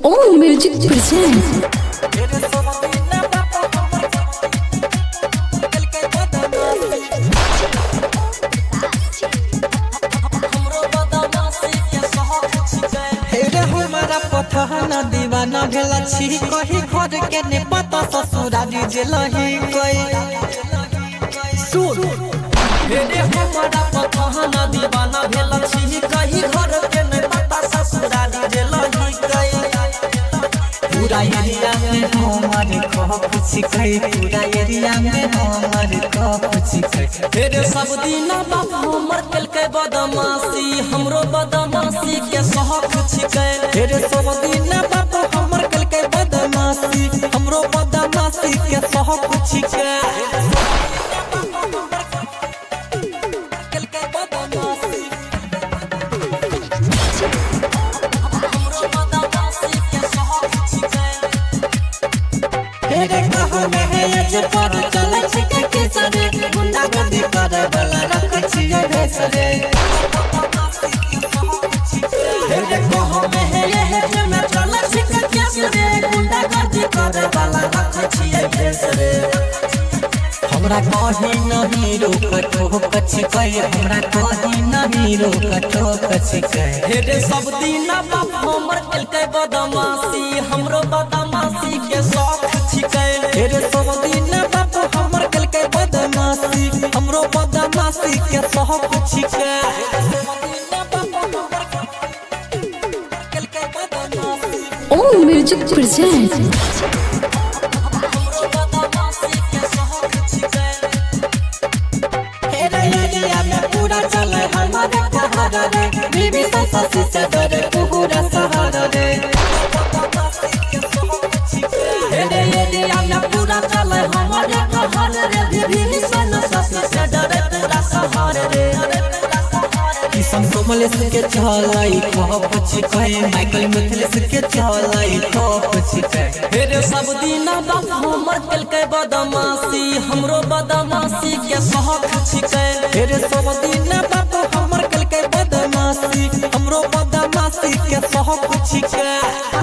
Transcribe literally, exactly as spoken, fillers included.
All Music presents. पठाना दीवाना भेला छी कही घर के ने पता ससुरा डीजे लही कोई सुन हेरे हमारा पठाना दीवाना भेला छी कही घर के ने पता ससुरा डीजे लही कोई पूरा एरिया में हमारे को पूछ गई पूरा एरिया में हमारे को पूछ गई हेरे सब दिन बाप हमर कल के बदमाशी हमरो बदमाशी के सहक छिकै हेरे सब दिन बाप हमर कल के बदमाशी हमरो बदमाशी के सहक छिकै कल के बदमाशी हमरो बदमाशी के सहक छिकै हेरे कहो में है जे पर चले छिकै के सरे गुंडा गर्दी करे वाला रख छियै भेसरे हेरे कहो में है जे में चले छिकै के सरे गुंडा गर्दी करे वाला रख छियै भेसरे हमरा कहीं नहीं रोक ठोक छिकै हमरा कहीं नहीं रोक ठोक छिकै हेरे सब दिन बाप हमर कल के बदमाशी हमरो बदमाशी के शौक छिकै हेरे सब दिन बाप हमर कल के बदमाशी हमरो बदमाशी के शौक छिकै All Music presents. पूरा चले हमारे सहारा रे बीबी सासी से डरे पूरा सहारा रे हेरे एरिया में पूरा चले हमारे सहारा रे बीबी सासी से डरे पूरा सहारा रे किशन कोमलेश के चलाई खप छिकै माइकल मिथिलेश के चलाई खप छिकै हेरे सब दिन बाप हमर कल के बदमाशी हमरो बदमाशी के सहक छिकै हेरे सब दिन बाप हमर कल के बदमाशी हमरो बदमाशी के सहक छिकै।